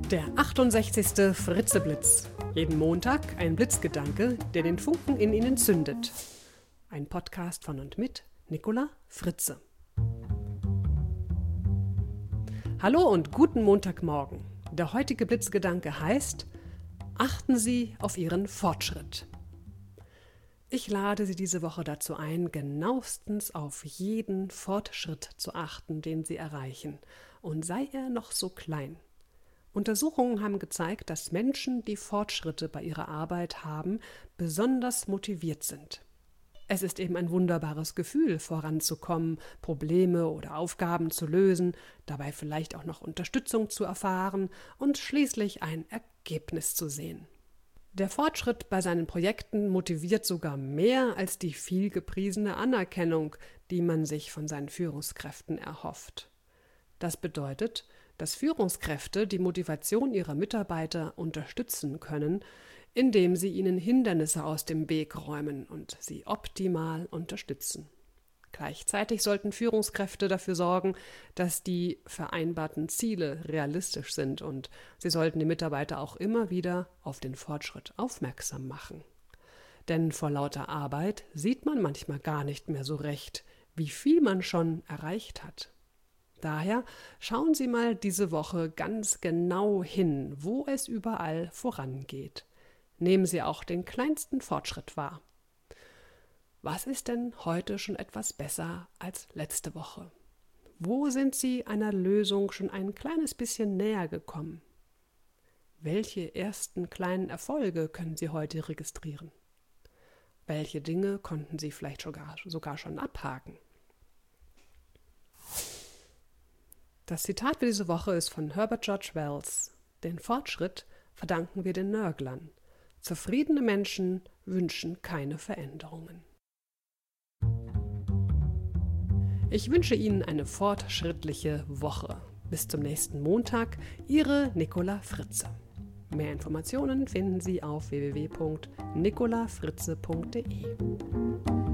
Der 68. Fritzeblitz. Jeden Montag ein Blitzgedanke, der den Funken in Ihnen zündet. Ein Podcast von und mit Nicola Fritze. Hallo und guten Montagmorgen. Der heutige Blitzgedanke heißt: Achten Sie auf Ihren Fortschritt. Ich lade Sie diese Woche dazu ein, genauestens auf jeden Fortschritt zu achten, den Sie erreichen, und sei er noch so klein. Untersuchungen haben gezeigt, dass Menschen, die Fortschritte bei ihrer Arbeit haben, besonders motiviert sind. Es ist eben ein wunderbares Gefühl, voranzukommen, Probleme oder Aufgaben zu lösen, dabei vielleicht auch noch Unterstützung zu erfahren und schließlich ein Ergebnis zu sehen. Der Fortschritt bei seinen Projekten motiviert sogar mehr als die viel gepriesene Anerkennung, die man sich von seinen Führungskräften erhofft. Das bedeutet, dass Führungskräfte die Motivation ihrer Mitarbeiter unterstützen können, indem sie ihnen Hindernisse aus dem Weg räumen und sie optimal unterstützen. Gleichzeitig sollten Führungskräfte dafür sorgen, dass die vereinbarten Ziele realistisch sind, und sie sollten die Mitarbeiter auch immer wieder auf den Fortschritt aufmerksam machen. Denn vor lauter Arbeit sieht man manchmal gar nicht mehr so recht, wie viel man schon erreicht hat. Daher schauen Sie mal diese Woche ganz genau hin, wo es überall vorangeht. Nehmen Sie auch den kleinsten Fortschritt wahr. Was ist denn heute schon etwas besser als letzte Woche? Wo sind Sie einer Lösung schon ein kleines bisschen näher gekommen? Welche ersten kleinen Erfolge können Sie heute registrieren? Welche Dinge konnten Sie vielleicht sogar schon abhaken? Das Zitat für diese Woche ist von Herbert George Wells: Den Fortschritt verdanken wir den Nörglern. Zufriedene Menschen wünschen keine Veränderungen. Ich wünsche Ihnen eine fortschrittliche Woche. Bis zum nächsten Montag, Ihre Nicola Fritze. Mehr Informationen finden Sie auf www.nicolafritze.de.